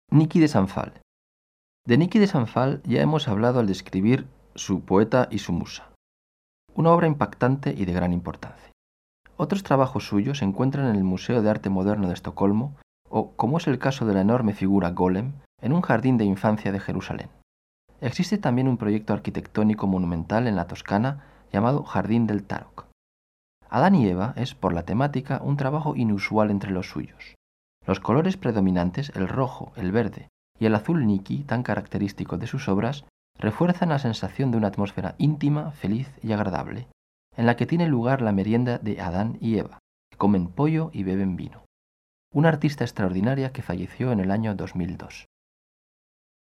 Niki de Sanfal. De Niki de Sanfal ya hemos hablado al describir su poeta y su musa, una obra impactante y de gran importancia. Otros trabajos suyos se encuentran en el Museo de Arte Moderno de Estocolmo o, como es el caso de la enorme figura Golem, en un jardín de infancia de Jerusalén. Existe también un proyecto arquitectónico monumental en la Toscana llamado Jardín del Tarok. Adán y Eva es, por la temática, un trabajo inusual entre los suyos. Los colores predominantes, el rojo, el verde y el azul Niki, tan característico de sus obras, refuerzan la sensación de una atmósfera íntima, feliz y agradable, en la que tiene lugar la merienda de Adán y Eva, que comen pollo y beben vino. Una artista extraordinaria que falleció en el año 2002.